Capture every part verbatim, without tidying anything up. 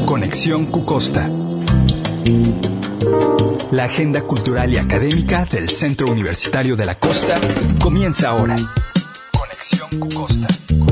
Conexión Cucosta. La agenda cultural y académica del Centro Universitario de la Costa comienza ahora. Conexión Cucosta.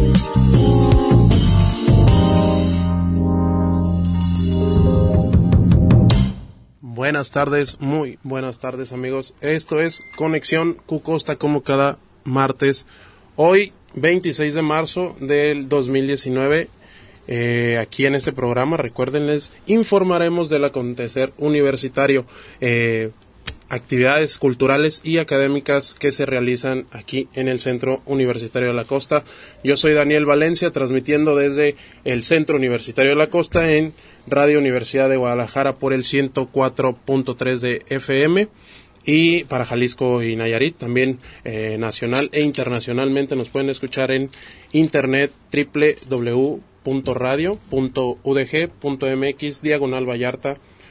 Buenas tardes, muy buenas tardes amigos. Esto es Conexión Cucosta como cada martes. Hoy, veintiséis de marzo del dos mil diecinueve, eh, aquí en este programa, recuerden, les informaremos del acontecer universitario, eh, actividades culturales y académicas que se realizan aquí en el Centro Universitario de la Costa. Yo soy Daniel Valencia, transmitiendo desde el Centro Universitario de la Costa en Radio Universidad de Guadalajara por el ciento cuatro punto tres de F M, y para Jalisco y Nayarit también, eh, nacional e internacionalmente nos pueden escuchar en internet doble u doble u doble u punto radio punto u d g punto m x diagonal Vallarta,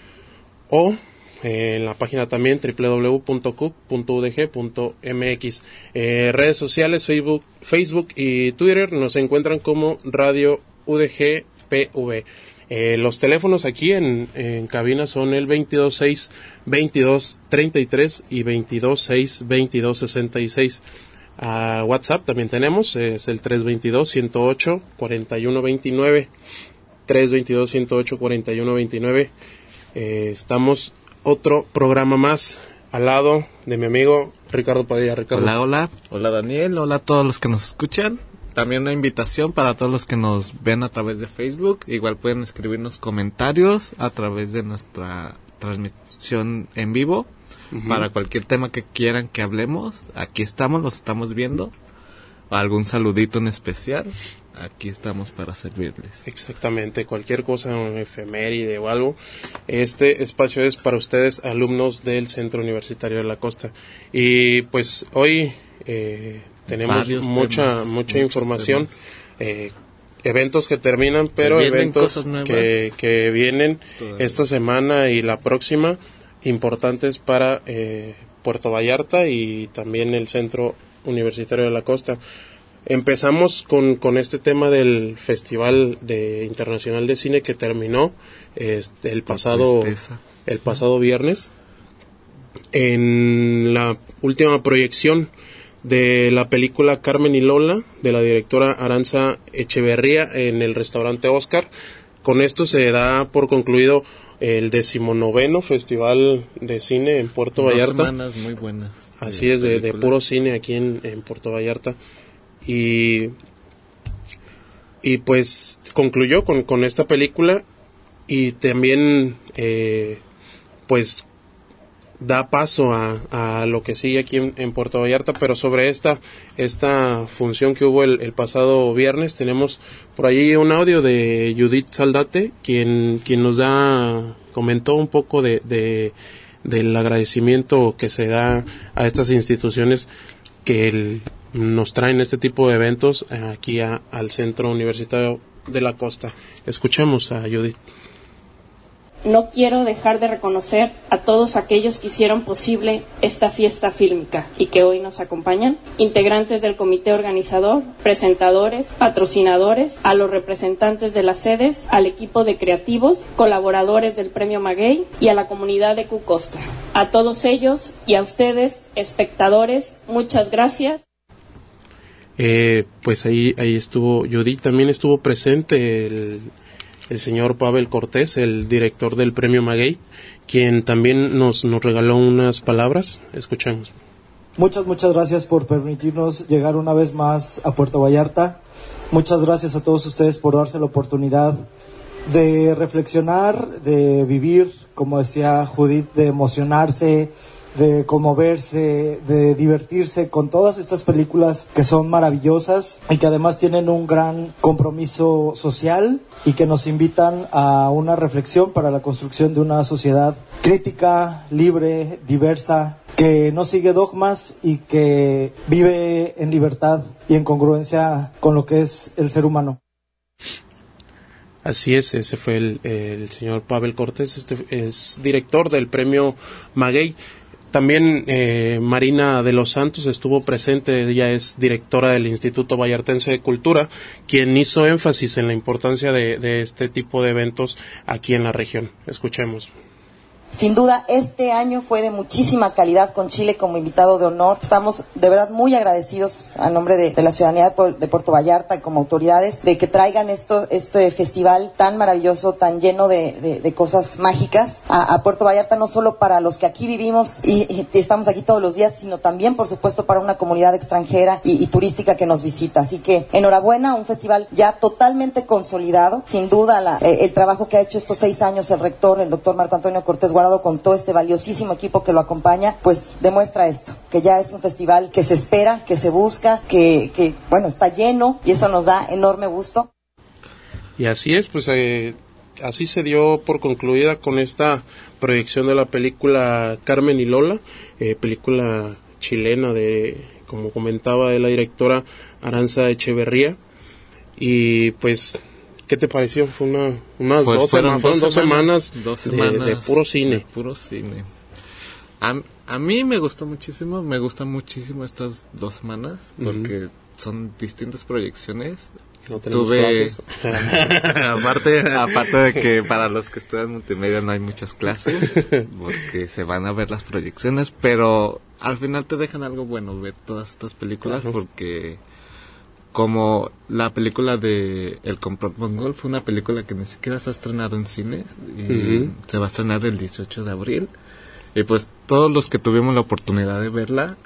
o eh, en la página también doble u doble u doble u punto c u c punto u d g punto m x. Eh, redes sociales, Facebook, Facebook y Twitter nos encuentran como Radio U D G P V. Eh, los teléfonos aquí en, en cabina son el veintidós seis veintidós treinta y tres y veintidós seis veintidós sesenta y seis. Uh, WhatsApp también tenemos, es el tres veintidós ciento ocho cuarenta y uno veintinueve, tres veintidós ciento ocho cuarenta y uno veintinueve. Eh, estamos otro programa más al lado de mi amigo Ricardo Padilla. Ricardo. Hola, hola. Hola Daniel, hola a todos los que nos escuchan. También una invitación para todos los que nos ven a través de Facebook. Igual pueden escribirnos comentarios a través de nuestra transmisión en vivo. Uh-huh. Para cualquier tema que quieran que hablemos, aquí estamos, los estamos viendo. Algún saludito en especial, aquí estamos para servirles. Exactamente, cualquier cosa, un efeméride o algo. Este espacio es para ustedes, alumnos del Centro Universitario de la Costa. Y pues hoy eh, tenemos Varios mucha temas, mucha información, eh, eventos que terminan, pero eventos que, que vienen Todavía. esta semana y la próxima, importantes para eh, Puerto Vallarta y también el Centro Universitario de la Costa. Empezamos con, con este tema del Festival de Internacional de Cine que terminó este, el pasado el pasado viernes, en la última proyección de la película Carmen y Lola de la directora Aranza Echeverría en el restaurante Oscar. Con esto se da por concluido el decimonoveno Festival de Cine en Puerto Dos Vallarta. Semanas muy buenas. Así es, de, de puro cine aquí en, en Puerto Vallarta. Y, y pues concluyó con, con esta película, y también eh, pues da paso a, a lo que sigue aquí en, en Puerto Vallarta. Pero sobre esta esta función que hubo el, el pasado viernes, tenemos por ahí un audio de Judith Saldate, quien quien nos da comentó un poco de, de del agradecimiento que se da a estas instituciones que el, nos traen este tipo de eventos aquí a, al Centro Universitario de la Costa. Escuchemos a Judith. No quiero dejar de reconocer a todos aquellos que hicieron posible esta fiesta fílmica y que hoy nos acompañan, integrantes del comité organizador, presentadores, patrocinadores, a los representantes de las sedes, al equipo de creativos, colaboradores del Premio Maguey y a la comunidad de Cucosta. A todos ellos y a ustedes, espectadores, muchas gracias. Eh, pues ahí, ahí estuvo Judith, también estuvo presente el... el señor Pavel Cortés, el director del Premio Maguey, quien también nos, nos regaló unas palabras. Escuchamos. Muchas, muchas gracias por permitirnos llegar una vez más a Puerto Vallarta. Muchas gracias a todos ustedes por darse la oportunidad de reflexionar, de vivir, como decía Judith, de emocionarse, de conmoverse, de divertirse con todas estas películas que son maravillosas y que además tienen un gran compromiso social y que nos invitan a una reflexión para la construcción de una sociedad crítica, libre, diversa, que no sigue dogmas y que vive en libertad y en congruencia con lo que es el ser humano. Así es, ese fue el, el señor Pavel Cortés, este es director del Premio Maguey. también eh, Marina de los Santos estuvo presente, ella es directora del Instituto Vallartense de Cultura, quien hizo énfasis en la importancia de, de este tipo de eventos aquí en la región. Escuchemos. Sin duda, este año fue de muchísima calidad con Chile como invitado de honor. Estamos de verdad muy agradecidos a nombre de, de la ciudadanía de, de Puerto Vallarta y como autoridades de que traigan esto, este festival tan maravilloso, tan lleno de, de, de cosas mágicas a, a Puerto Vallarta, no solo para los que aquí vivimos y, y estamos aquí todos los días, sino también, por supuesto, para una comunidad extranjera y, y turística que nos visita. Así que, enhorabuena, un festival ya totalmente consolidado. Sin duda, la, eh, el trabajo que ha hecho estos seis años el rector, el doctor Marco Antonio Cortés Guardado, con todo este valiosísimo equipo que lo acompaña, pues demuestra esto, que ya es un festival que se espera, que se busca, que, que bueno, está lleno y eso nos da enorme gusto. Y así es, pues eh, así se dio por concluida con esta proyección de la película Carmen y Lola, eh, película chilena de, como comentaba, de la directora Aranza Echeverría. Y pues, ¿qué te pareció? Fue una, unas pues dos, fueron fueron dos semanas, dos semanas de, de puro cine. De puro cine. A, a mí me gustó muchísimo, me gustan muchísimo estas dos semanas, porque uh-huh. son distintas proyecciones. No tenemos Tuve, aparte, aparte de que para los que estudian multimedia no hay muchas clases, porque se van a ver las proyecciones, pero al final te dejan algo bueno ver todas estas películas, claro. Porque como la película de El Complot Mongol fue una película que ni siquiera se ha estrenado en cines y uh-huh. se va a estrenar el dieciocho de abril, y pues todos los que tuvimos la oportunidad de verla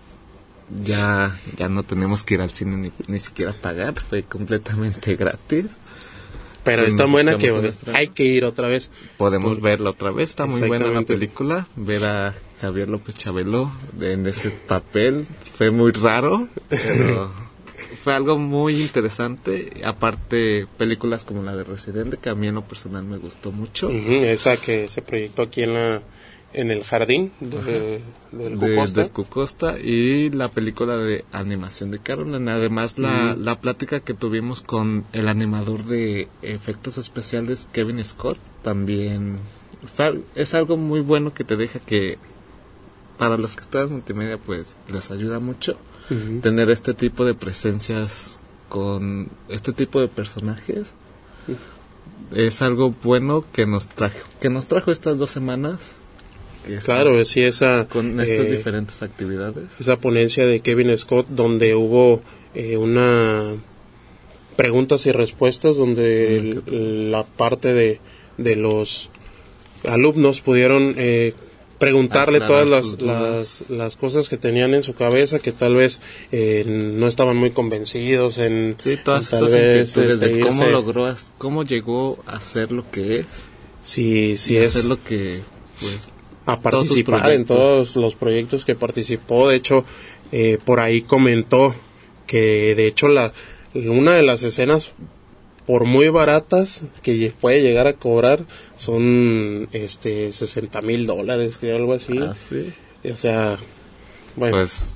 ya ya no tenemos que ir al cine ni, ni siquiera pagar, fue completamente gratis. Pero pues es tan buena que nuestra... hay que ir otra vez. Podemos por... verla otra vez, está muy buena la película. Ver a Javier López Chabelo en ese papel fue muy raro, pero fue algo muy interesante. Aparte, películas como la de Residente, que a mí en lo personal me gustó mucho. Uh-huh, esa que se proyectó aquí en la en el jardín de, del Cucosta. De, del Cucosta, y la película de animación de Caroline. Además, la, uh-huh. la plática que tuvimos con el animador de efectos especiales, Kevin Scott, también fue, es algo muy bueno que te deja que para los que están en multimedia pues les ayuda mucho uh-huh. tener este tipo de presencias con este tipo de personajes. Uh-huh. Es algo bueno que nos trajo que nos trajo estas dos semanas. Estas, claro, sí, esa con estas eh, diferentes actividades. Esa ponencia de Kevin Scott donde hubo eh, una preguntas y respuestas donde el, la parte de, de los alumnos pudieron eh, preguntarle todas las, las las cosas que tenían en su cabeza, que tal vez eh, no estaban muy convencidos en, sí, todas en esas vez, inquietudes este, de cómo irse, logró, cómo llegó a ser lo que es. Sí, sí, es es lo que pues a participar en todos los proyectos que participó. De hecho, eh, por ahí comentó que de hecho la una de las escenas, por muy baratas que puede llegar a cobrar, son este sesenta mil dólares, creo, algo así. Ah, sí. O sea, bueno, pues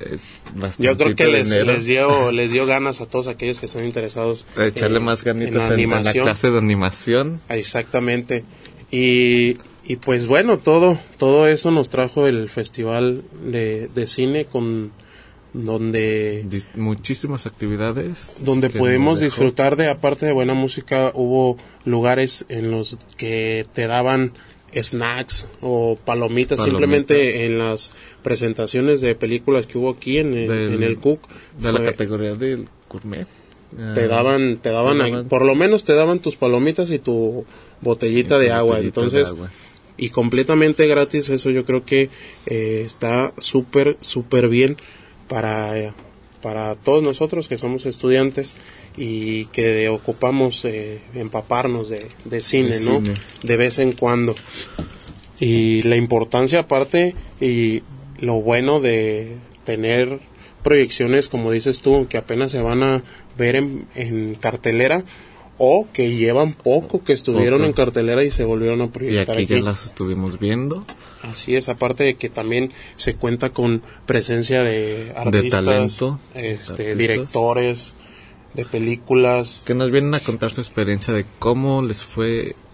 yo creo que les, les dio les dio ganas a todos aquellos que están interesados de echarle eh, más ganitas en, en, en la clase de animación. Exactamente. Y Y pues bueno, todo todo eso nos trajo el festival de, de cine, con donde Dis- muchísimas actividades donde pudimos disfrutar de, aparte de buena música, hubo lugares en los que te daban snacks o palomitas, palomitas. Simplemente en las presentaciones de películas que hubo aquí en el, del, en el C U C de la categoría del gourmet. Te daban te daban, te daban por lo menos te daban tus palomitas y tu botellita de agua, botellita entonces de agua. Y completamente gratis. Eso yo creo que eh, está súper súper bien para para todos nosotros que somos estudiantes y que ocupamos eh, empaparnos de, de cine, de ¿no? Cine. De vez en cuando. Y la importancia aparte y lo bueno de tener proyecciones, como dices tú, que apenas se van a ver en, en cartelera, o que llevan poco que estuvieron poco. en cartelera y se volvieron a proyectar y aquí, aquí ya las estuvimos viendo. Así es, aparte de que también se cuenta con presencia de artistas, de talento, este, artistas. directores de películas que nos vienen a contar su experiencia de cómo les fue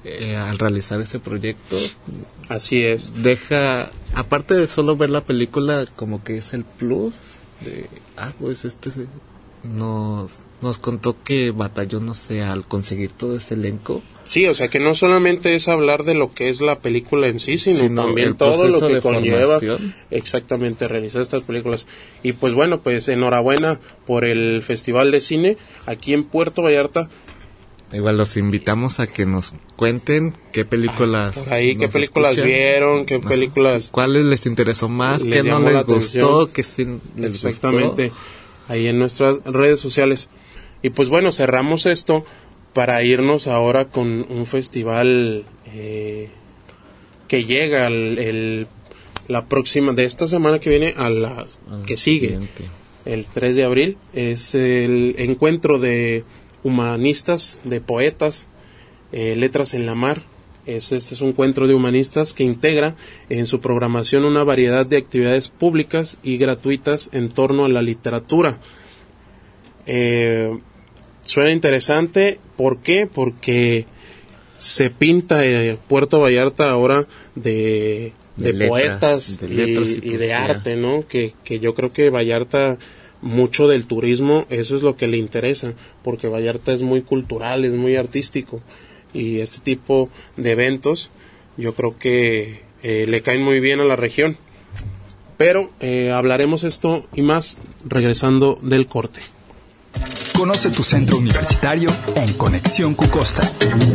eh, al realizar ese proyecto. Así es. Deja, aparte de solo ver la película, como que es el plus de, ah, pues este se, nos, nos contó que batalló, no sé, al conseguir todo ese elenco. Sí, o sea que no solamente es hablar de lo que es la película en sí, sino, sino también todo lo que conlleva formación. Exactamente realizar estas películas. Y pues bueno, pues enhorabuena por el Festival de Cine aquí en Puerto Vallarta. Igual los invitamos a que nos cuenten qué películas por ahí, qué películas escuchan. vieron, qué películas, cuáles les interesó más, qué no les gustó, qué sí les gustó. Exactamente, ahí en nuestras redes sociales. Y pues bueno, cerramos esto para irnos ahora con un festival eh, que llega el, el, la próxima, de esta semana que viene a la ah, que sigue, siguiente. El tres de abril, es el encuentro de humanistas, de poetas, eh, Letras en la Mar. Es, este es un encuentro de humanistas que integra en su programación una variedad de actividades públicas y gratuitas en torno a la literatura. Eh, Suena interesante, ¿por qué? Porque se pinta eh, Puerto Vallarta ahora de, de, de letras, poetas de letras y, y, y de arte, ¿no? Que, que yo creo que Vallarta, mucho del turismo, eso es lo que le interesa, porque Vallarta es muy cultural, es muy artístico, y este tipo de eventos yo creo que eh, le caen muy bien a la región. Pero eh, hablaremos esto y más regresando del corte. Conoce tu centro universitario en Conexión Cucosta.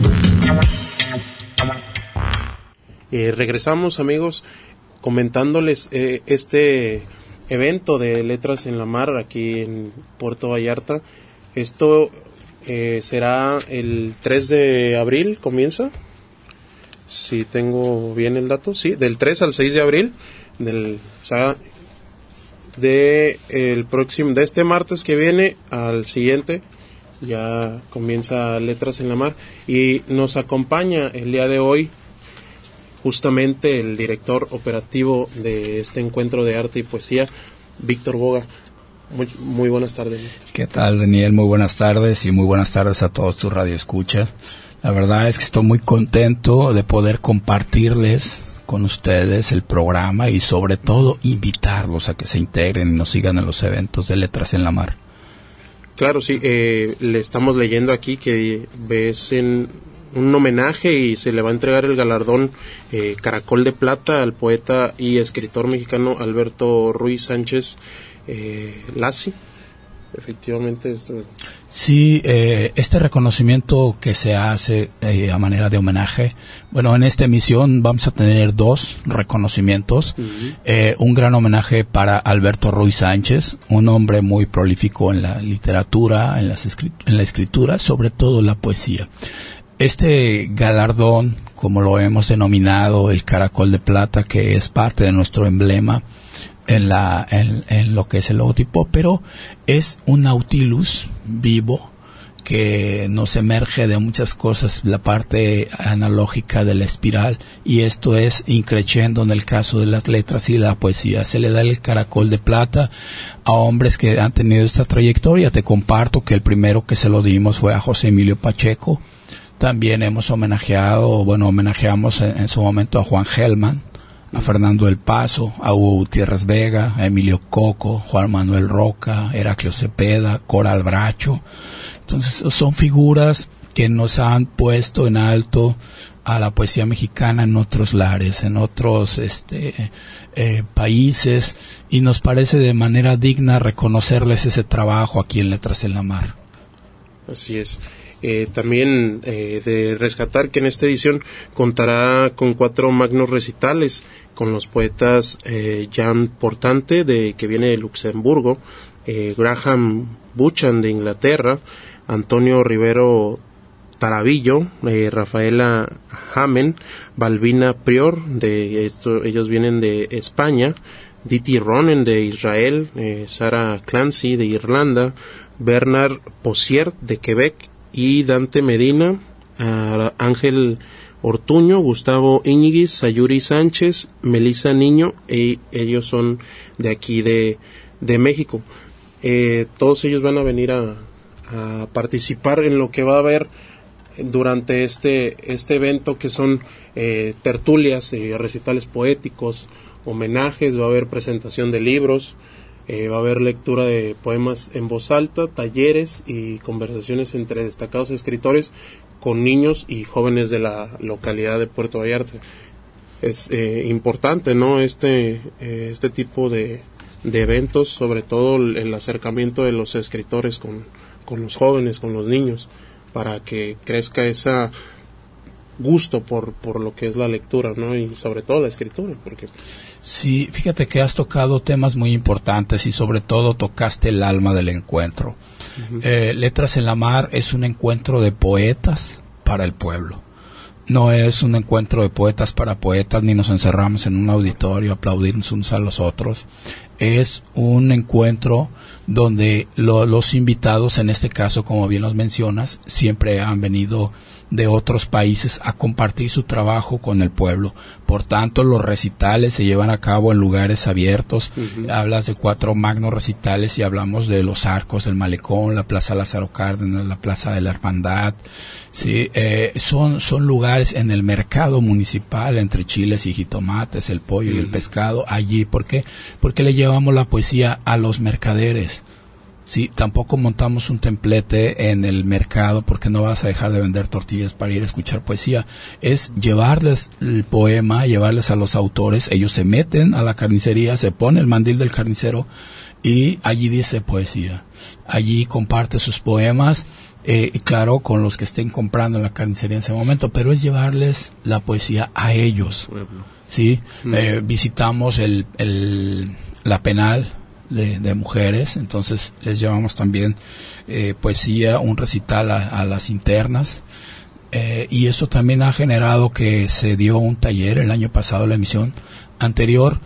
Eh, regresamos, amigos, comentándoles eh, este evento de Letras en la Mar aquí en Puerto Vallarta. Esto eh, será el tres de abril, comienza. Si tengo bien el dato, sí, del tres al seis de abril, del, o sea, de el próximo, de este martes que viene al siguiente, ya comienza Letras en la Mar, y nos acompaña el día de hoy justamente el director operativo de este encuentro de arte y poesía, Víctor Boga. Muy, muy buenas tardes. ¿Qué tal, Daniel? Muy buenas tardes y muy buenas tardes a todos tus radioescuchas. La verdad es que estoy muy contento de poder compartirles con ustedes el programa y sobre todo invitarlos a que se integren y nos sigan en los eventos de Letras en la Mar. Claro, sí, eh, le estamos leyendo aquí que ves en un homenaje y se le va a entregar el galardón eh, Caracol de Plata al poeta y escritor mexicano Alberto Ruiz Sánchez eh, Lacy. Efectivamente esto. Sí, eh, este reconocimiento que se hace eh, a manera de homenaje, bueno, en esta emisión vamos a tener dos reconocimientos. Uh-huh. eh, un gran homenaje para Alberto Ruiz Sánchez, un hombre muy prolífico en la literatura, en, las escrit- en la escritura, sobre todo la poesía. Este galardón, como lo hemos denominado, el Caracol de Plata, que es parte de nuestro emblema en la en, en lo que es el logotipo, pero es un nautilus vivo que nos emerge de muchas cosas, la parte analógica de la espiral, y esto es increciendo en el caso de las letras y la poesía. Se le da el Caracol de Plata a hombres que han tenido esta trayectoria. Te comparto que el primero que se lo dimos fue a José Emilio Pacheco. También hemos homenajeado, bueno, homenajeamos en, en su momento a Juan Gelman, a Fernando del Paso, a Hugo Gutiérrez Vega, a Emilio Coco, Juan Manuel Roca, Heraclio Cepeda, Coral Bracho. Entonces son figuras que nos han puesto en alto a la poesía mexicana en otros lares, en otros este eh, países, y nos parece de manera digna reconocerles ese trabajo aquí en Letras en la Mar. Así es. Eh, también eh, de rescatar que en esta edición contará con cuatro magnos recitales con los poetas eh, Jan Portante, de que viene de Luxemburgo, eh, Graham Buchan de Inglaterra, Antonio Rivero Tarabillo, eh, Rafaela Hamen, Balbina Prior, de esto, ellos vienen de España, Diti Ronen de Israel, eh, Sarah Clancy de Irlanda, Bernard Posier de Quebec, y Dante Medina, uh, Ángel Ortuño, Gustavo Íñiguez, Sayuri Sánchez, Melissa Niño, y ellos son de aquí de, de México. Eh, todos ellos van a venir a, a participar en lo que va a haber durante este, este evento, que son eh, tertulias, eh, recitales poéticos, homenajes, va a haber presentación de libros, eh, va a haber lectura de poemas en voz alta, talleres y conversaciones entre destacados escritores con niños y jóvenes de la localidad de Puerto Vallarta. Es eh, importante, ¿no?, este, eh, este tipo de, de eventos, sobre todo el, el acercamiento de los escritores con, con los jóvenes, con los niños, para que crezca ese gusto por, por lo que es la lectura, ¿no?, y sobre todo la escritura, porque... Sí, fíjate que has tocado temas muy importantes y sobre todo tocaste el alma del encuentro. Uh-huh. Eh, Letras en la Mar es un encuentro de poetas para el pueblo. No es un encuentro de poetas para poetas, ni nos encerramos en un auditorio a aplaudirnos unos a los otros. Es un encuentro donde lo, los invitados, en este caso, como bien los mencionas, siempre han venido de otros países a compartir su trabajo con el pueblo. Por tanto, los recitales se llevan a cabo en lugares abiertos. Uh-huh. Hablas de cuatro magnos recitales y hablamos de los arcos del Malecón, la Plaza Lázaro Cárdenas, la Plaza de la Hermandad. Sí, eh, son, son lugares en el mercado municipal, entre chiles y jitomates, el pollo uh-huh. y el pescado, allí. ¿Por qué? Porque le llevamos la poesía a los mercaderes. Sí, tampoco montamos un templete en el mercado porque no vas a dejar de vender tortillas para ir a escuchar poesía. Es llevarles el poema, llevarles a los autores. Ellos se meten a la carnicería, se pone el mandil del carnicero y allí dice poesía. Allí comparte sus poemas, eh, y claro, con los que estén comprando en la carnicería en ese momento, pero es llevarles la poesía a ellos. Sí, mm. eh, visitamos el, el, la penal De, de mujeres, entonces les llevamos también eh, poesía, un recital a, a las internas, eh, y eso también ha generado que se dio un taller el año pasado, la emisión anterior,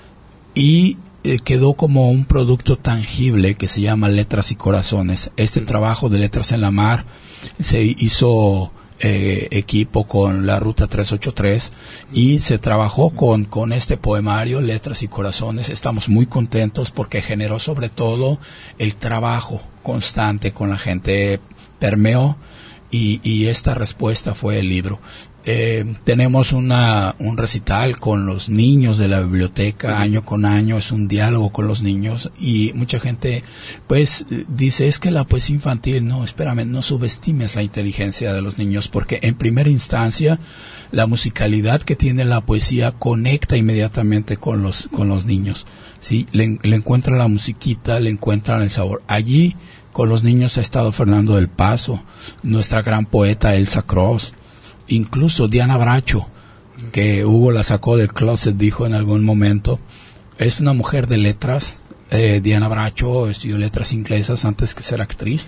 y eh, quedó como un producto tangible que se llama Letras y Corazones. Este trabajo de Letras en la Mar se hizo Eh, equipo con la Ruta trescientos ochenta y tres y se trabajó con, con este poemario, Letras y Corazones. Estamos muy contentos porque generó sobre todo el trabajo constante con la gente, permeó y, y esta respuesta fue el libro. Eh, tenemos una, un recital con los niños de la biblioteca año con año, es un diálogo con los niños y mucha gente pues dice, es que la poesía infantil, no, espérame, no subestimes la inteligencia de los niños, porque en primera instancia la musicalidad que tiene la poesía conecta inmediatamente con los, con los niños, ¿sí? Le, le encuentran la musiquita, le encuentran el sabor. Allí con los niños ha estado Fernando del Paso, nuestra gran poeta Elsa Cross, incluso Diana Bracho, que Hugo la sacó del closet, dijo en algún momento. Es una mujer de letras. eh, Diana Bracho estudió letras inglesas antes que ser actriz.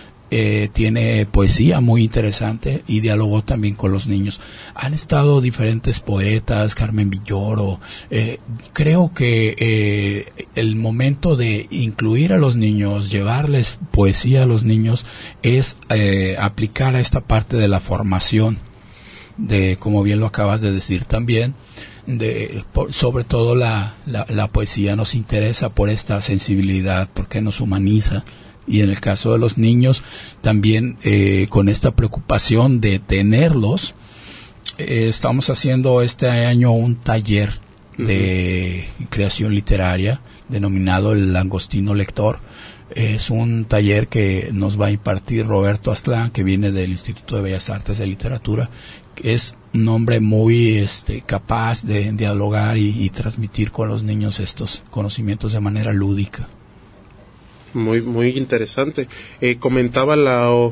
Eh, tiene poesía muy interesante y dialogó también con los niños. Han estado diferentes poetas, Carmen Villoro. Eh, creo que eh, el momento de incluir a los niños, llevarles poesía a los niños, es eh, aplicar a esta parte de la formación, de, como bien lo acabas de decir también, de por, sobre todo la, la, la poesía nos interesa por esta sensibilidad, porque nos humaniza. Y en el caso de los niños, también eh, con esta preocupación de tenerlos, eh, estamos haciendo este año un taller de uh-huh. creación literaria denominado El Langostino Lector. Es un taller que nos va a impartir Roberto Aztlán, que viene del Instituto de Bellas Artes de Literatura. Es un hombre muy este, capaz de dialogar y, y transmitir con los niños estos conocimientos de manera lúdica. Muy muy interesante. Eh, comentaba la o,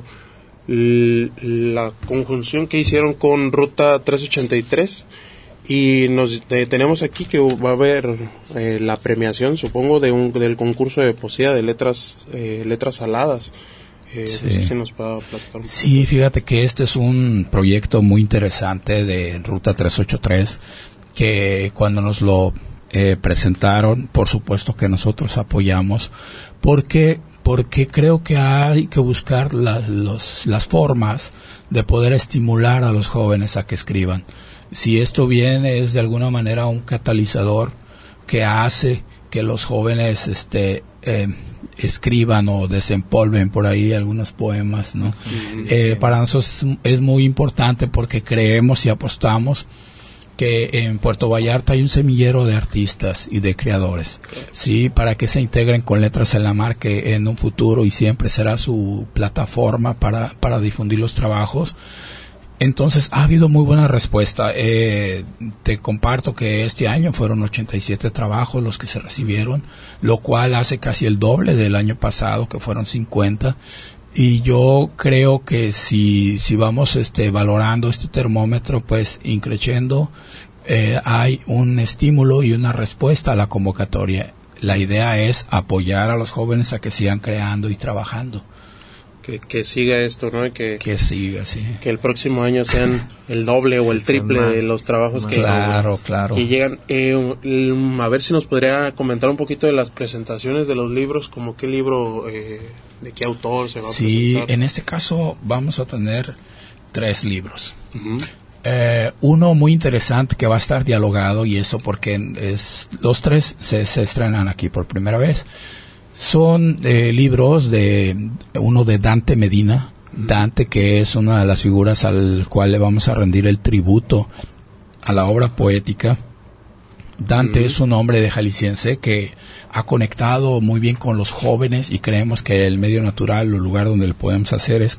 la conjunción que hicieron con Ruta trescientos ochenta y tres y nos eh, tenemos aquí que va a haber eh, la premiación, supongo, de un del concurso de poesía de letras eh, letras aladas. Eh, sí. No sé si nos puede platicar un sí, poco. Fíjate que este es un proyecto muy interesante de Ruta trescientos ochenta y tres que cuando nos lo eh, presentaron, por supuesto que nosotros apoyamos. Porque, porque creo que hay que buscar la, los, las formas de poder estimular a los jóvenes a que escriban. Si esto viene es de alguna manera un catalizador que hace que los jóvenes este, eh, escriban o desempolven por ahí algunos poemas, ¿no? Uh-huh. Eh, para nosotros es, es muy importante porque creemos y apostamos que en Puerto Vallarta hay un semillero de artistas y de creadores, sí, para que se integren con Letras en la Mar, que en un futuro y siempre será su plataforma para, para difundir los trabajos. Entonces ha habido muy buena respuesta. Eh, te comparto que este año fueron ochenta y siete trabajos los que se recibieron, lo cual hace casi el doble del año pasado, que fueron cincuenta. Y yo creo que si si vamos este valorando este termómetro, pues increciendo, eh, hay un estímulo y una respuesta a la convocatoria. La idea es apoyar a los jóvenes a que sigan creando y trabajando. Que, que siga esto, ¿no? Que, que siga, sí. Que el próximo año sean el doble o el triple más, de los trabajos que, claro, claro. que llegan. Eh, a ver si nos podría comentar un poquito de las presentaciones de los libros, como qué libro, eh, de qué autor se va sí, a presentar. Sí, en este caso vamos a tener tres libros. Uh-huh. Eh, uno muy interesante que va a estar dialogado, y eso porque es los tres se, se estrenan aquí por primera vez. Son eh, libros de uno de Dante Medina, Dante, que es una de las figuras al cual le vamos a rendir el tributo a la obra poética. Dante mm. es un hombre de jalisciense que ha conectado muy bien con los jóvenes, y creemos que el medio natural, el lugar donde lo podemos hacer es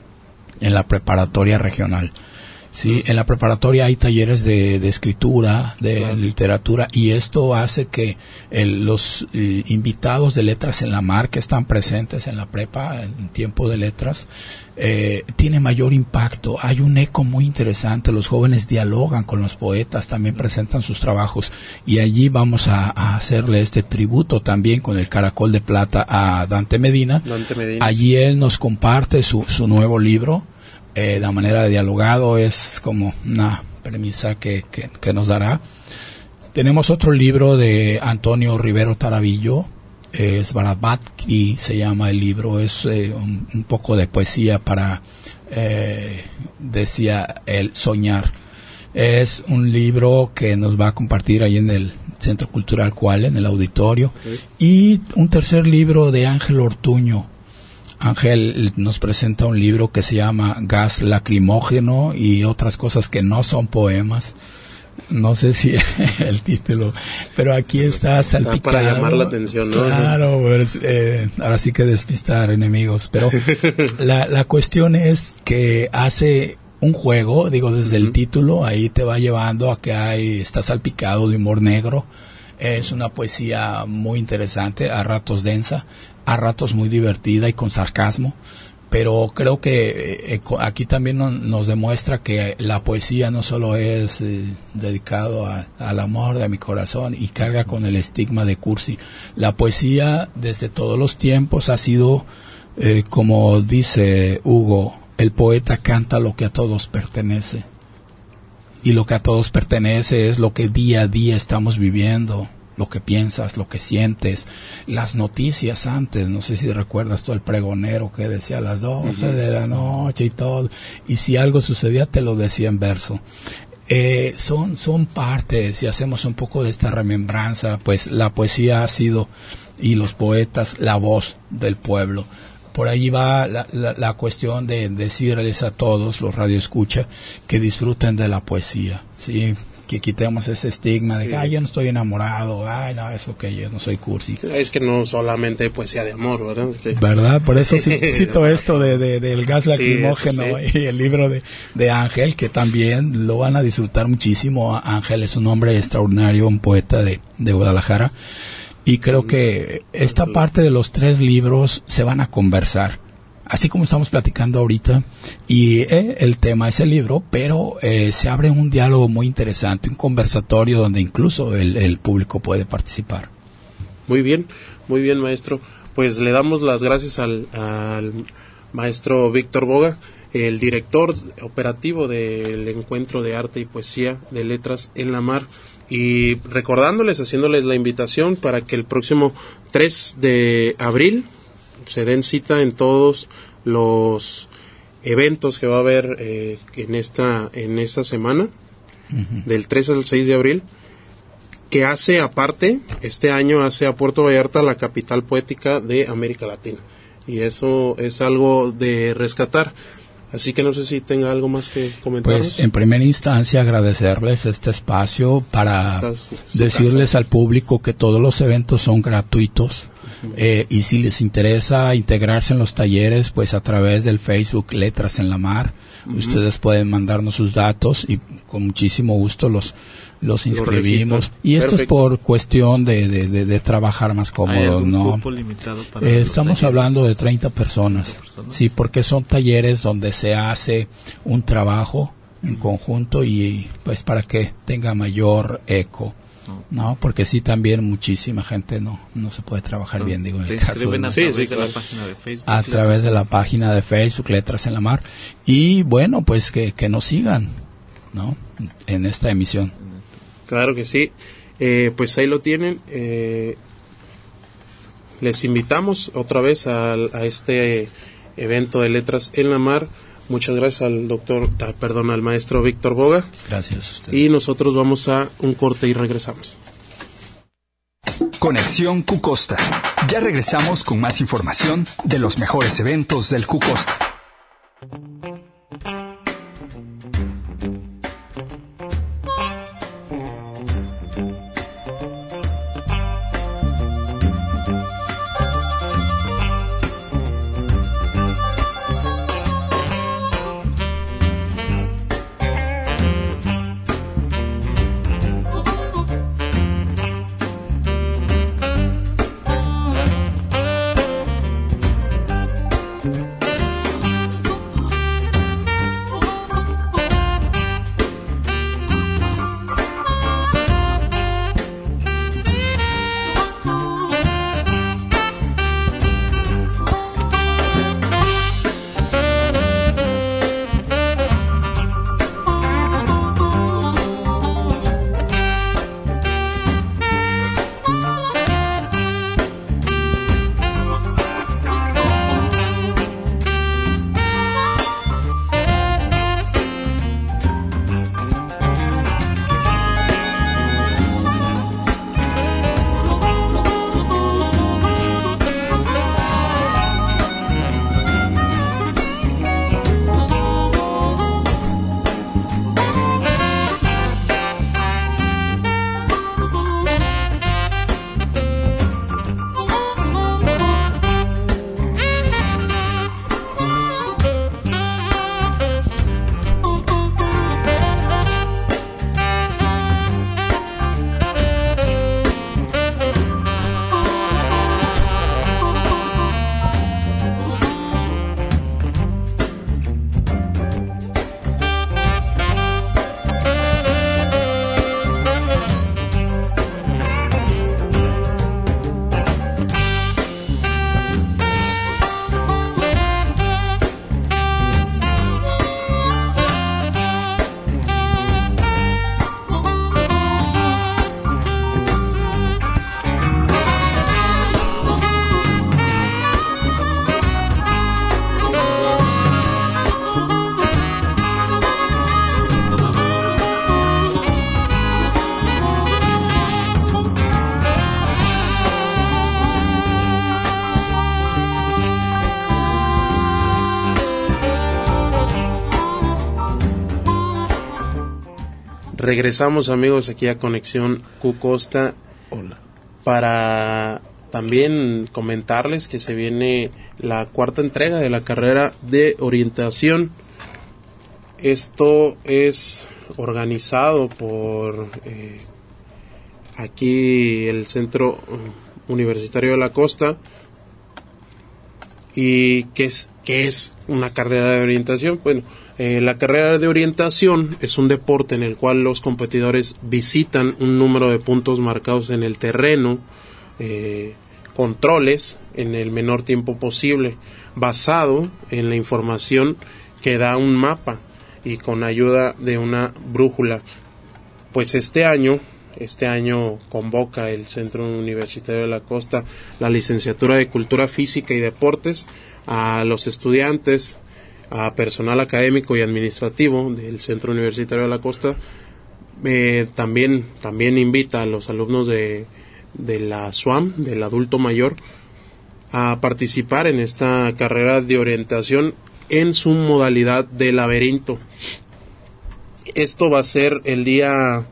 en la preparatoria regional. Sí, en la preparatoria hay talleres de, de escritura, de claro. literatura, y esto hace que el, los eh, invitados de Letras en la Mar que están presentes en la prepa en tiempo de letras eh, tiene mayor impacto. Hay un eco muy interesante, los jóvenes dialogan con los poetas, también presentan sus trabajos, y allí vamos a, a hacerle este tributo también con el Caracol de Plata a Dante Medina. Dante Medina. Allí él nos comparte su, su nuevo libro. Eh, la manera de dialogado es como una premisa que, que, que nos dará. Tenemos otro libro de Antonio Rivero Tarabillo, eh, es Barabatki, se llama el libro, es eh, un, un poco de poesía para, eh, decía él, soñar. Es un libro que nos va a compartir ahí en el Centro Cultural Cual, en el auditorio. Okay. Y un tercer libro de Ángel Ortuño. Ángel nos presenta un libro que se llama Gas Lacrimógeno y otras cosas que no son poemas. No sé si el título, pero aquí está salpicado. Está para llamar la atención, ¿no? Claro, pues, eh, ahora sí que despistar enemigos. Pero la, la cuestión es que hace un juego, digo, desde uh-huh. el título, ahí te va llevando a que hay, está salpicado de humor negro. Es una poesía muy interesante, a ratos densa, a ratos muy divertida y con sarcasmo, pero creo que eh, aquí también no, nos demuestra que la poesía no solo es eh, dedicado a, al amor de mi corazón y carga con el estigma de cursi. La poesía desde todos los tiempos ha sido, eh, como dice Hugo, el poeta canta lo que a todos pertenece. Y lo que a todos pertenece es lo que día a día estamos viviendo, lo que piensas, lo que sientes, las noticias antes, no sé si recuerdas tú el pregonero que decía a las doce uh-huh. de la noche y todo, y si algo sucedía te lo decía en verso. Eh, son, son partes, y hacemos un poco de esta remembranza, pues la poesía ha sido, y los poetas, la voz del pueblo. Por allí va la, la, la cuestión de decirles a todos los radioescucha que disfruten de la poesía, ¿sí? Que quitemos ese estigma sí. de que ay, yo no estoy enamorado, ay, no, eso que yo no soy cursi. Es que no solamente poesía de amor, ¿verdad? Que... ¿Verdad? Por eso sí, cito esto de, de, del gas lacrimógeno sí, sí. y el libro de, de Ángel, que también lo van a disfrutar muchísimo. Ángel es un hombre extraordinario, un poeta de, de Guadalajara. Y creo que esta parte de los tres libros se van a conversar, así como estamos platicando ahorita, y eh, el tema es el libro, pero eh, se abre un diálogo muy interesante, un conversatorio donde incluso el, el público puede participar. Muy bien, muy bien, maestro. Pues le damos las gracias al, al maestro Víctor Boga, el director operativo del Encuentro de Arte y Poesía de Letras en la Mar. Y recordándoles, haciéndoles la invitación para que el próximo tres de abril se den cita en todos los eventos que va a haber eh, en esta en esta semana, uh-huh. del tres al seis de abril. que hace aparte, este año hace a Puerto Vallarta la capital poética de América Latina. Y eso es algo de rescatar. Así que no sé si tenga algo más que comentar. Pues en primera instancia agradecerles este espacio para Estás, decirles casa. al público que todos los eventos son gratuitos. Uh-huh. eh, y si les interesa integrarse en los talleres, pues a través del Facebook Letras en la Mar, uh-huh. ustedes pueden mandarnos sus datos y con muchísimo gusto los los inscribimos. Y esto Perfecto. Es por cuestión de, de, de, de trabajar más cómodo, ¿no? Cupo limitado para eh, estamos talleres? Hablando de treinta personas. treinta personas. Sí, porque son talleres donde se hace un trabajo en conjunto y pues para que tenga mayor eco. No, porque sí también muchísima gente no no se puede trabajar Entonces, bien, digo, en el caso de, a sí, través sí, de claro. la página de Facebook. A través de la página de Facebook Letras en la Mar y bueno, pues que, que nos sigan, ¿no? En esta emisión. Claro que sí. Eh, pues ahí lo tienen. Eh, les invitamos otra vez a, a este evento de Letras en la Mar. Muchas gracias al doctor, ah, perdón, al maestro Víctor Boga. Gracias a usted. Y nosotros vamos a un corte y regresamos. Conexión Q Costa. Ya regresamos con más información de los mejores eventos del Q Costa. Regresamos, amigos, aquí a Conexión Q Costa. Hola. Para también comentarles que se viene la cuarta entrega de la carrera de orientación. Esto es organizado por eh, aquí el Centro Universitario de la Costa. ¿Y qué es, qué es una carrera de orientación? Bueno, eh, la carrera de orientación es un deporte en el cual los competidores visitan un número de puntos marcados en el terreno, eh, controles en el menor tiempo posible, basado en la información que da un mapa y con ayuda de una brújula. Pues este año, este año convoca el Centro Universitario de la Costa la licenciatura de Cultura Física y Deportes a los estudiantes, a personal académico y administrativo del Centro Universitario de la Costa, Eh, también, también invita a los alumnos de, de la S U A M, del adulto mayor, a participar en esta carrera de orientación en su modalidad de laberinto. Esto va a ser el día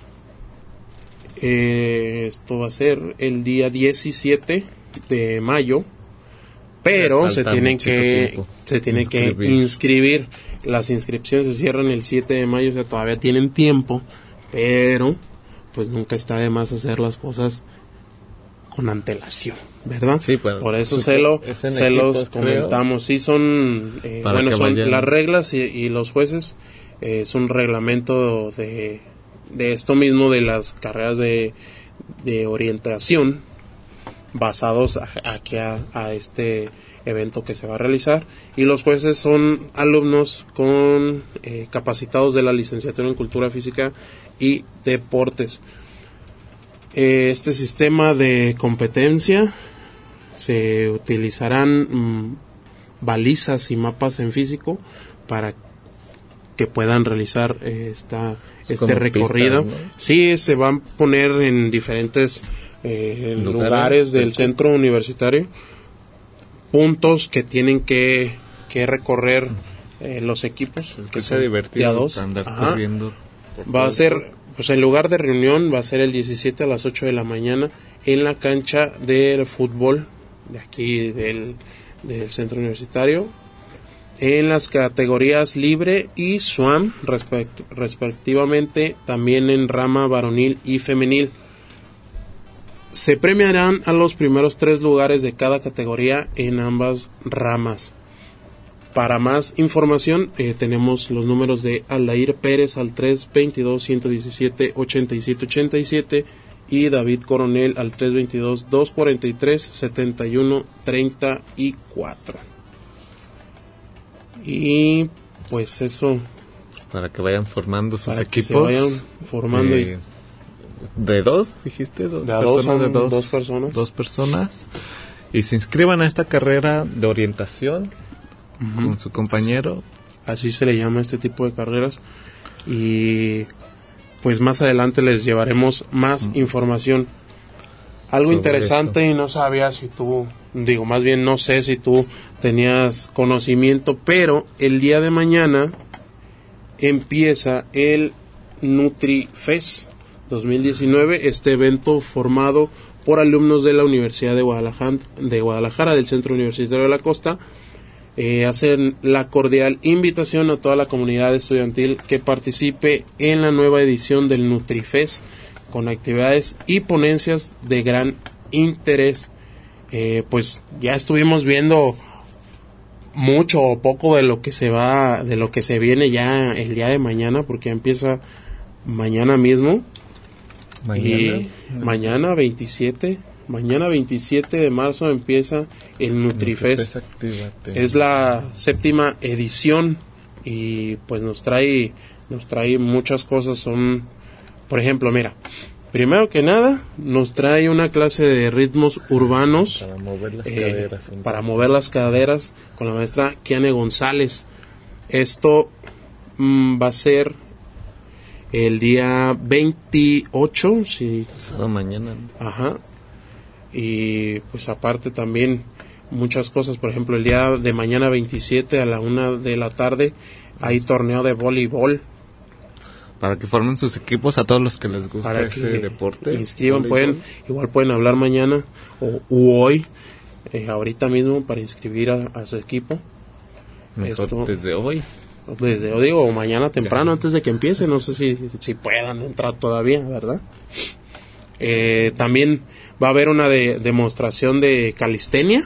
eh, esto va a ser el día diecisiete de mayo, pero se tienen que tiempo. se tienen inscribir. que inscribir. Las inscripciones se cierran el siete de mayo, o sea, todavía tienen tiempo, pero pues nunca está de más hacer las cosas con antelación, ¿verdad? Sí, pues, por eso se, lo, se equipos, los comentamos. Creo, sí, son eh, bueno, son vayan. las reglas y, y los jueces eh, es un reglamento de de esto mismo, de las carreras de, de orientación basados a, aquí a, a este evento que se va a realizar, y los jueces son alumnos con eh, capacitados de la licenciatura en Cultura Física y Deportes. Eh, este sistema de competencia se utilizarán mmm, balizas y mapas en físico para que puedan realizar eh, esta este recorrido. Pistas, ¿no? Sí, se van a poner en diferentes eh, lugares, lugares del sí. centro universitario, puntos que tienen que, que recorrer eh, los equipos. Es que sea divertido andar Ajá. corriendo. Va a ser, pues el lugar de reunión va a ser el diecisiete a las ocho de la mañana en la cancha del fútbol de aquí del, del centro universitario, en las categorías libre y S U A M respect- respectivamente, también en rama varonil y femenil. Se premiarán a los primeros tres lugares de cada categoría en ambas ramas. Para más información eh, tenemos los números de Aldair Pérez al tres veintidós, ciento diecisiete, ochenta y siete ochenta y siete y David Coronel al tres veintidós, doscientos cuarenta y tres, setenta y uno treinta y cuatro. Y pues eso, para que vayan formando sus para equipos, que se vayan formando eh, y, de dos, dijiste, dos, de personas, dos, de dos, dos personas, dos personas, y se inscriban a esta carrera de orientación uh-huh. con su compañero. Así, así se le llama este tipo de carreras, y pues más adelante les llevaremos más uh-huh. información. Algo sobre interesante, esto. Y no sabía si tú, digo, más bien no sé si tú tenías conocimiento, pero el día de mañana empieza el NutriFest dos mil diecinueve, este evento formado por alumnos de la Universidad de Guadalajara, de Guadalajara del Centro Universitario de la Costa. Eh, hacen la cordial invitación a toda la comunidad estudiantil que participe en la nueva edición del NutriFest, con actividades y ponencias de gran interés. Eh, pues ya estuvimos viendo mucho o poco de lo que se va, de lo que se viene ya el día de mañana, porque empieza mañana mismo. Mañana, y mañana veintisiete, mañana veintisiete de marzo empieza el NutriFest. Es la séptima edición y pues nos trae, nos trae muchas cosas. Son, por ejemplo, mira, primero que nada, nos trae una clase de ritmos urbanos para mover las eh, caderas, para mover las caderas con la maestra Kiane González. Esto mmm, va a ser el día veintiocho, sí. Pasado mañana. Ajá. Y pues aparte también muchas cosas, por ejemplo, el día de mañana veintisiete a la una de la tarde hay torneo de voleibol. Para que formen sus equipos a todos los que les gusta para ese deporte. Inscriban, pueden, igual pueden hablar mañana o u hoy, eh, ahorita mismo, para inscribir a, a su equipo. Mejor Esto, desde hoy. Desde hoy, digo, o mañana temprano, ya. Antes de que empiece, no sé si, si puedan entrar todavía, ¿verdad? Eh, también va a haber una de, demostración de calistenia.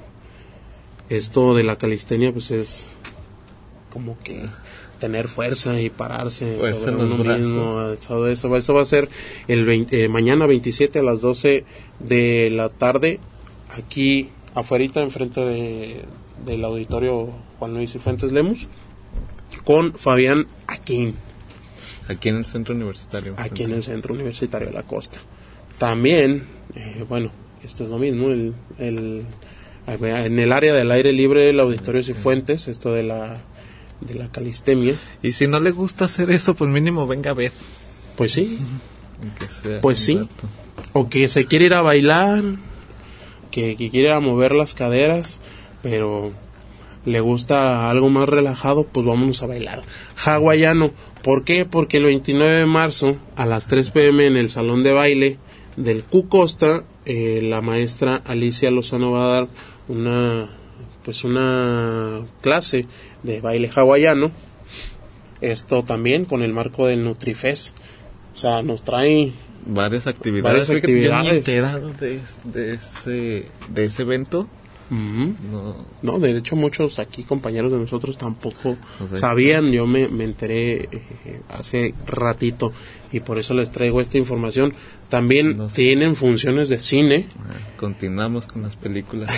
Esto de la calistenia, pues es como que tener fuerza y pararse fuerza sobre uno mismo, todo eso. Eso va a ser el veinte, eh, mañana veintisiete a las doce de la tarde, aquí afuerita, enfrente de, del auditorio Juan Luis y Fuentes Lemus, con Fabián Aquín. Aquí en el centro universitario. Aquí en el centro universitario de la Costa. También, eh, bueno, esto es lo mismo, el, el, en el área del aire libre, el auditorio Cifuentes, esto de la de la calistemia. Y si no le gusta hacer eso, pues mínimo venga a ver. Pues sí. Aunque sea Pues un sí. rato. O que se quiere ir a bailar, que, que quiere ir a mover las caderas, pero le gusta algo más relajado, pues vámonos a bailar. Hawaiano. ¿Por qué? Porque el veintinueve de marzo a las tres pm en el salón de baile del Q Costa, eh, la maestra Alicia Lozano va a dar una, pues una clase de baile hawaiano. Esto también con el marco del NutriFest. O sea, nos trae varias actividades. varias Fíjate, yo ni he actividades. enterado de, de ese de ese evento. Ujú. No, No, de hecho muchos aquí compañeros de nosotros tampoco O sea, sabían. Yo me, me enteré eh, hace ratito y por eso les traigo esta información. También No sé. tienen funciones de cine, ah, continuamos con las películas.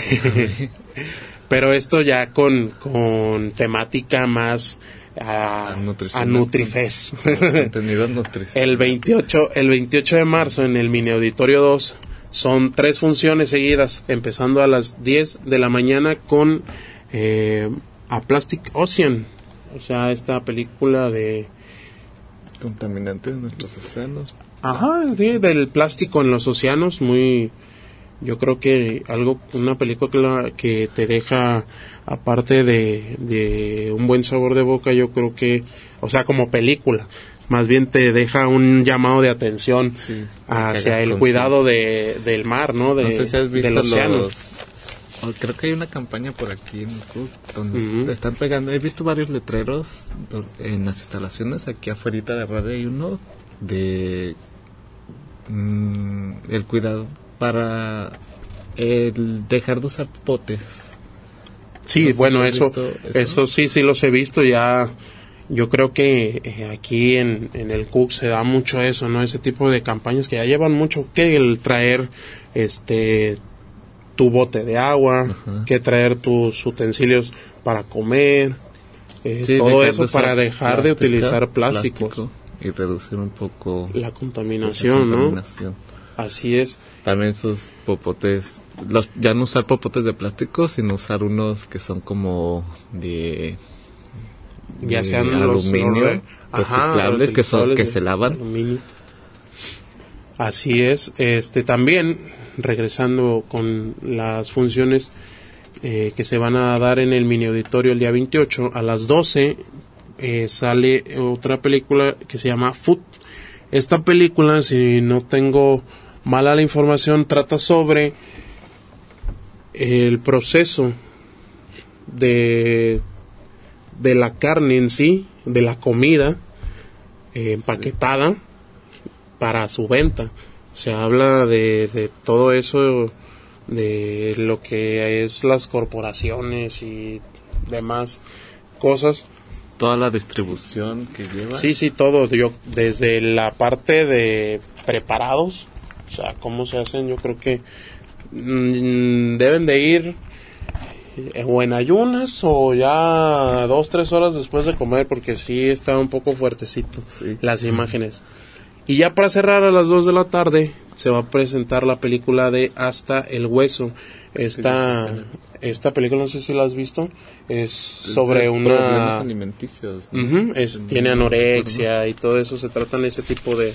pero esto ya con, con temática más a, A a nutricional. NutriFest. Contenido nutricional. El veintiocho, el veintiocho de marzo en el Mini Auditorio dos son tres funciones seguidas, empezando a las diez de la mañana con eh, A Plastic Ocean, o sea, esta película de Contaminantes de nuestros océanos. ajá, sí, del plástico en los océanos, muy, yo creo que algo, una película que te deja, aparte de, de un buen sabor de boca, yo creo que, o sea, como película, más bien te deja un llamado de atención Sí, para que hacia hagas el conciencia. cuidado de, del mar, ¿no? De, No sé si has visto del océano. los... oh, creo que hay una campaña por aquí en Cook donde Ujú. te están pegando. He visto varios letreros do- en las instalaciones. Aquí afuera de radio hay uno de mm, el cuidado para el dejar de usar potes. Sí, No sé bueno, si has eso, visto eso, eso. sí, sí los he visto ya. Yo creo que eh, aquí en, en el Cook se da mucho eso, ¿no? Ese tipo de campañas que ya llevan mucho, que el traer este tu bote de agua, Ajá. que traer tus utensilios para comer, eh, Sí, todo dejar de eso usar para dejar de plástica, utilizar plásticos, plástico y reducir un poco la contaminación, esa ¿no? contaminación. Así es. También sus popotes, los, ya no usar popotes de plástico, sino usar unos que son como de, Ya de sean los aluminio, los re- ajá, reciclables, que son reutilizables que de se lavan. aluminio. Así es. Este también regresando con las funciones eh, que se van a dar en el mini auditorio el día veintiocho a las doce eh, sale otra película que se llama Food. Esta película, si no tengo mala la información, trata sobre el proceso de de la carne en sí, de la comida eh, empaquetada para su venta. Se habla de, de todo eso, de lo que es las corporaciones y demás cosas. Toda la distribución que lleva. Sí, sí, todo. Yo, desde la parte de preparados, o sea, cómo se hacen, yo creo que mm, deben de ir eh, o en ayunas o ya dos, tres horas después de comer, porque sí está un poco fuertecito Sí. las imágenes. Y ya para cerrar a las dos de la tarde se va a presentar la película de Hasta el Hueso. Esta, esta película, no sé si la has visto, es sobre de una... problemas alimenticios, ¿no? Ujú, es, En- tiene anorexia y todo eso, se tratan ese tipo de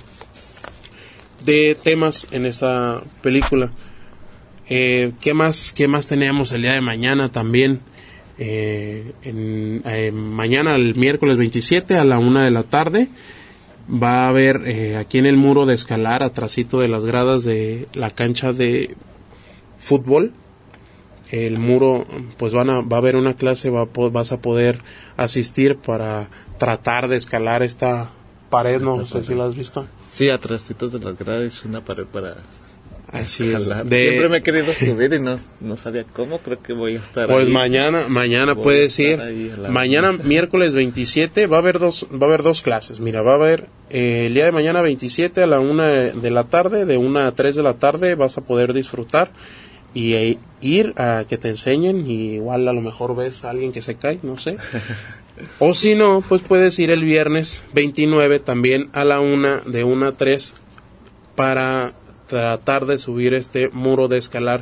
de temas en esta película. Eh, ¿qué más qué más teníamos el día de mañana también? Eh, en, eh, mañana, el miércoles veintisiete a la una de la tarde, va a haber eh, aquí en el muro de escalar, atrasito de las gradas de la cancha de fútbol, el muro, pues van a, va a haber una clase, va a po- vas a poder asistir para tratar de escalar esta pared, no Esta sé si pared. la has visto. Sí, atrasitos de las gradas, una pared para Así es. escalar. De- Siempre me he querido subir y no, no sabía cómo. Creo que voy a estar Pues ahí. mañana, mañana Voy a puedes ir. estar ahí a la- Mañana miércoles veintisiete va a haber dos, va a haber dos clases. Mira, va a haber eh, el día de mañana veintisiete a la una de la tarde, de una a tres de la tarde vas a poder disfrutar y eh, ir a que te enseñen, y igual a lo mejor ves a alguien que se cae, no sé. O si no, pues puedes ir el viernes veintinueve también a la una, de una a tres, para tratar de subir este muro de escalar.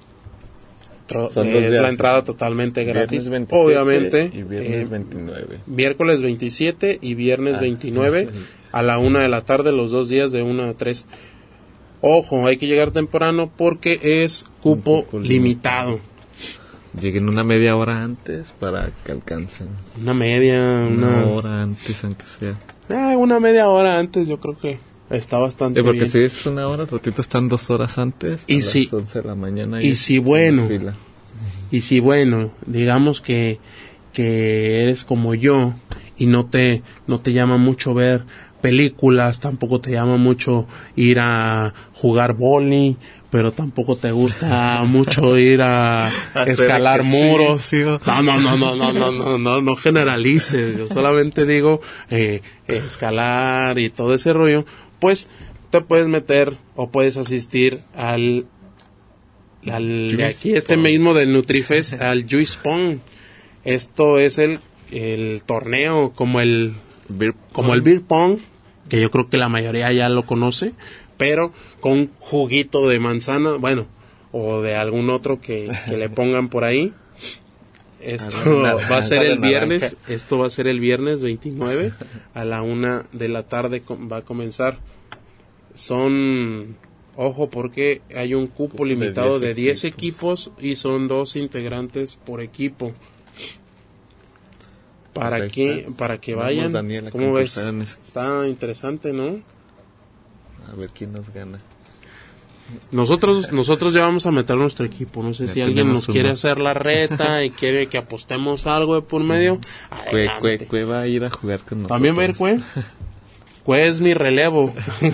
Tro- Son dos es días. la entrada totalmente Viernes gratis, veintisiete obviamente. Y viernes eh, veintinueve. miércoles veintisiete y viernes Ah, veintinueve. sí. a la una de la tarde, los dos días de una a tres. Ojo, hay que llegar temprano porque es cupo limitado. Lleguen una media hora antes para que alcancen. Una media, una, una hora antes, aunque sea. Ah, una media hora antes, yo creo que está bastante eh, porque bien. si es una hora, ratito están dos horas antes. Y a si, las once de la mañana. Y, y si bueno, y si bueno, digamos que, que eres como yo y no te, no te llama mucho ver películas, tampoco te llama mucho ir a jugar boli, pero tampoco te gusta mucho ir a escalar muros. No, no, no, no, no, no, no, no, no generalices. Yo solamente digo eh, escalar y todo ese rollo. Pues te puedes meter o puedes asistir al, al de aquí este mismo del Nutrifest, al Juice Pong. Esto es el, el torneo como el beer como el beer pong, que yo creo que la mayoría ya lo conoce, pero con juguito de manzana, bueno, o de algún otro que, que le pongan por ahí. Esto va a ser el viernes, esto va a ser el viernes veintinueve a la una de la tarde va a comenzar. Son, ojo, porque hay un cupo limitado de diez equipos y son dos integrantes por equipo. Para pues que está. para que vayan. Daniel, ¿cómo ves? Está interesante, ¿no? A ver quién nos gana. Nosotros nosotros ya vamos a meter nuestro equipo. No sé ya si alguien nos uno. quiere hacer la reta y quiere que apostemos algo de por medio. Cue, Cue, Cue va a ir a jugar con nosotros. ¿También va a ir Cue? Cue es mi relevo.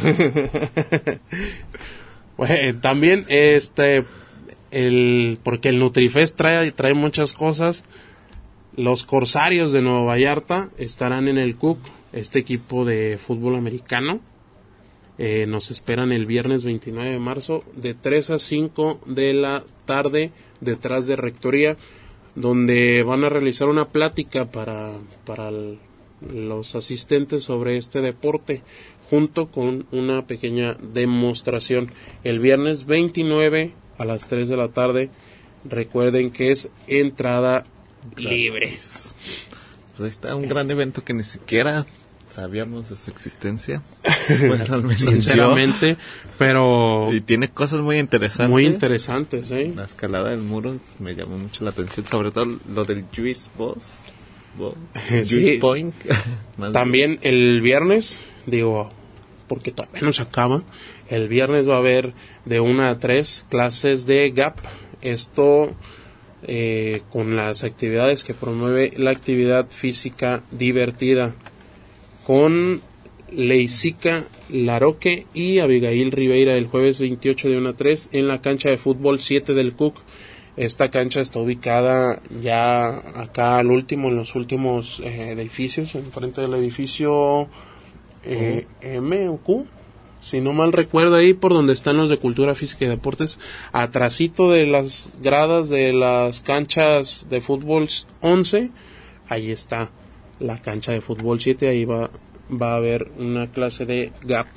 Bueno, también este el porque el Nutrifest trae trae muchas cosas. Los Corsarios de Nueva Vallarta estarán en el Cook, este equipo de fútbol americano. Eh, nos esperan el viernes veintinueve de marzo de tres a cinco de la tarde detrás de Rectoría, donde van a realizar una plática para, para el, los asistentes sobre este deporte, junto con una pequeña demostración. El viernes veintinueve a las tres de la tarde, recuerden que es entrada libre. Pues ahí está un gran evento que ni siquiera sabíamos de su existencia. Sinceramente, pero y tiene cosas muy interesantes. Muy interesantes, ¿eh? La escalada del muro me llamó mucho la atención, sobre todo lo del Juice Boss, Boss sí. Juice Point. También bien. El viernes, digo, porque todavía no se acaba. El viernes va a haber de una a tres clases de Gap. Esto Eh, con las actividades que promueve la actividad física divertida, con Leisica Laroque y Abigail Ribeira el jueves veintiocho de una a tres en la cancha de fútbol siete del Cook. Esta cancha está ubicada ya acá al último, en los últimos eh, edificios, enfrente del edificio eh, uh-huh. M o Q, si no mal recuerdo, ahí por donde están los de Cultura Física y Deportes, atrasito de las gradas de las canchas de fútbol once, ahí está la cancha de fútbol siete, ahí va, va a haber una clase de Gap.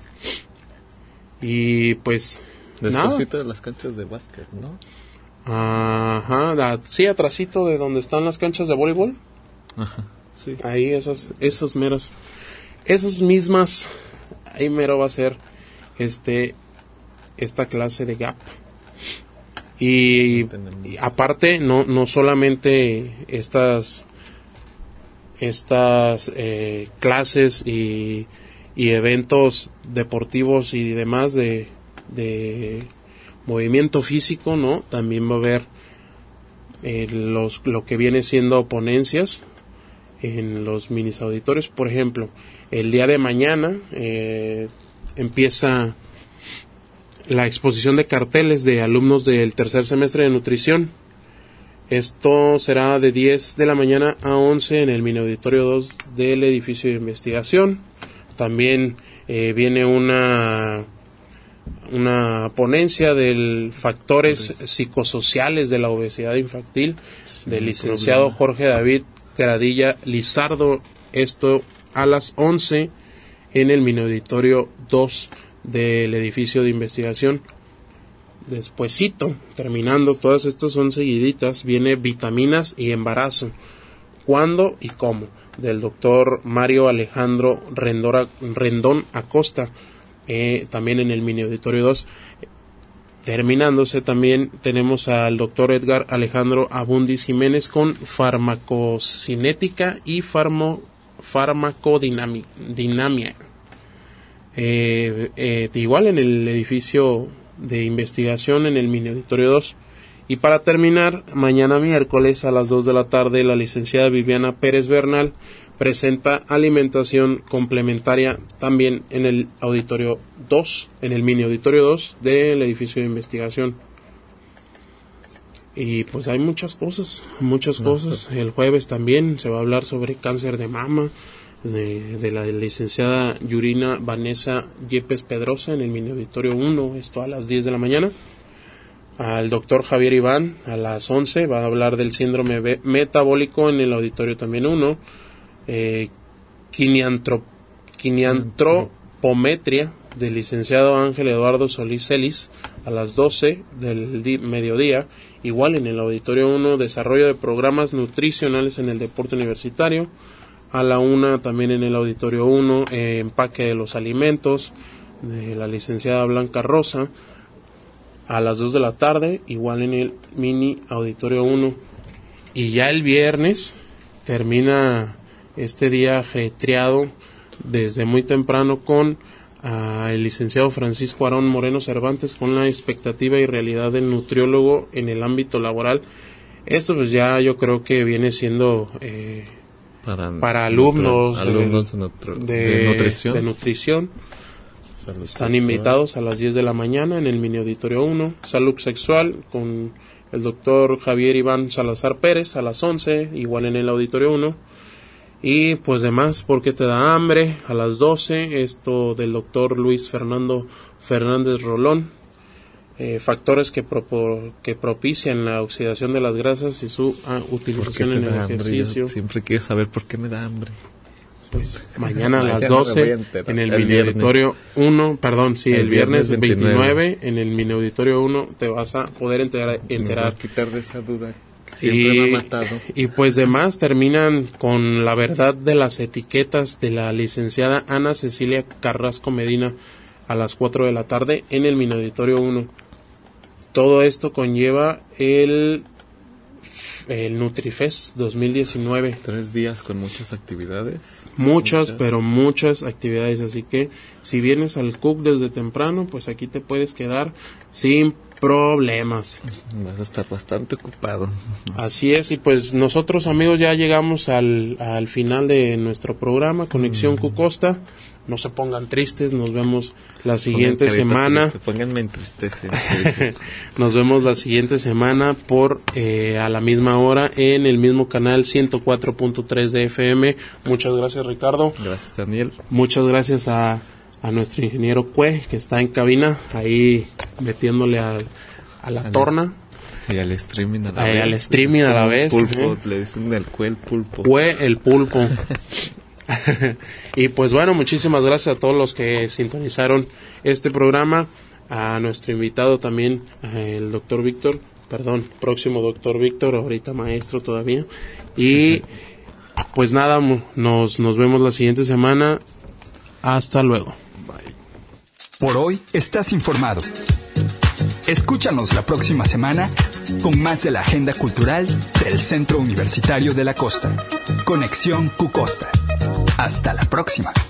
Y pues despuésito de las canchas de básquet, ¿no? Ajá, sí, atrasito de donde están las canchas de voleibol. Ajá, sí. Ahí esas, esas meras, esas mismas. Ahí mero va a ser este esta clase de Gap. Y, y aparte, no no solamente estas estas eh, clases y, y eventos deportivos y demás de, de movimiento físico, ¿no? También va a haber eh, los lo que viene siendo ponencias en los minis auditorios. Por ejemplo, el día de mañana eh, empieza la exposición de carteles de alumnos del tercer semestre de nutrición. Esto será de diez de la mañana a once en el mini auditorio dos del edificio de investigación. También eh, viene una una ponencia del factores psicosociales de la obesidad infantil, sí, del licenciado problema. Jorge David Gradilla Lizardo, esto a las once en el mini auditorio dos del edificio de investigación. Despuésito, terminando, todas estas son seguiditas, viene vitaminas y embarazo. ¿Cuándo y cómo? del doctor Mario Alejandro Rendora, Rendón Acosta, eh, también en el mini auditorio dos. Terminándose también tenemos al doctor Edgar Alejandro Abundis Jiménez con farmacocinética y farmo, farmacodinamia. Eh, eh, igual en el edificio de investigación en el mini auditorio dos. Y para terminar, mañana miércoles a las dos de la tarde, la licenciada Viviana Pérez Bernal presenta alimentación complementaria también en el auditorio dos, en el mini auditorio dos del edificio de investigación. Y pues hay muchas cosas, muchas no, cosas. El jueves también se va a hablar sobre cáncer de mama, de, de la licenciada Yurina Vanessa Yepes Pedrosa en el mini auditorio uno, esto a las diez de la mañana. Al doctor Javier Iván a las once va a hablar del síndrome be- metabólico en el auditorio también uno. Eh, quiniantro, quiniantropometria del licenciado Ángel Eduardo Solís Celis a las doce del di- mediodía, igual en el auditorio uno. Desarrollo de programas nutricionales en el deporte universitario a la una, también en el auditorio uno. Eh, empaque de los alimentos de la licenciada Blanca Rosa a las dos de la tarde, igual en el mini auditorio uno. Y ya el viernes termina este día ajetreado desde muy temprano con uh, el licenciado Francisco Aarón Moreno Cervantes, con la expectativa y realidad del nutriólogo en el ámbito laboral. Esto pues ya yo creo que viene siendo eh, para, para alumnos, nutri- alumnos de, nutri- de, de nutrición. De nutrición. Están invitados a las diez de la mañana en el mini auditorio uno. Salud sexual con el doctor Javier Iván Salazar Pérez a las once, igual en el auditorio uno. Y pues demás, porque te da hambre, a las doce, esto del doctor Luis Fernando Fernández Rolón. Eh, factores que, propo, que propician la oxidación de las grasas y su ah, utilización en el ejercicio. Yo siempre quiero saber por qué me da hambre. Pues mañana a las doce en el, el mini auditorio uno, perdón, sí, el, el viernes, viernes veintinueve en el mini auditorio uno te vas a poder enterar. enterar. Me voy a quitar de esa duda. Siempre y, me ha matado. Y pues demás terminan con la verdad de las etiquetas de la licenciada Ana Cecilia Carrasco Medina a las cuatro de la tarde en el mini auditorio uno. Todo esto conlleva el el NutriFest dos mil diecinueve. Tres días con muchas actividades. Muchas, muchas, pero muchas actividades. Así que si vienes al C U C desde temprano, pues aquí te puedes quedar sin problemas. Vas a estar bastante ocupado. Así es, y pues nosotros, amigos, ya llegamos al, al final de nuestro programa, Conexión mm. Cucosta. No se pongan tristes, nos vemos la siguiente semana. Triste, pónganme en tristeza. Nos vemos la siguiente semana por eh, a la misma hora en el mismo canal ciento cuatro punto tres de F M. Muchas gracias, Ricardo. Gracias, Daniel. Muchas gracias a, a nuestro ingeniero Cue, que está en cabina, ahí metiéndole a, a la al torna. Y al streaming a la Ay, vez. Al streaming a la vez. Pulpo, ¿eh? Le dicen el Cue el pulpo. Cue el pulpo. Y pues bueno, muchísimas gracias a todos los que sintonizaron este programa, a nuestro invitado también, el doctor Víctor, perdón, próximo doctor Víctor, ahorita maestro todavía, y pues nada, nos, nos vemos la siguiente semana. Hasta luego. Bye. Por hoy estás informado. Escúchanos la próxima semana con más de la agenda cultural del Centro Universitario de la Costa. Conexión Cucosta. Hasta la próxima.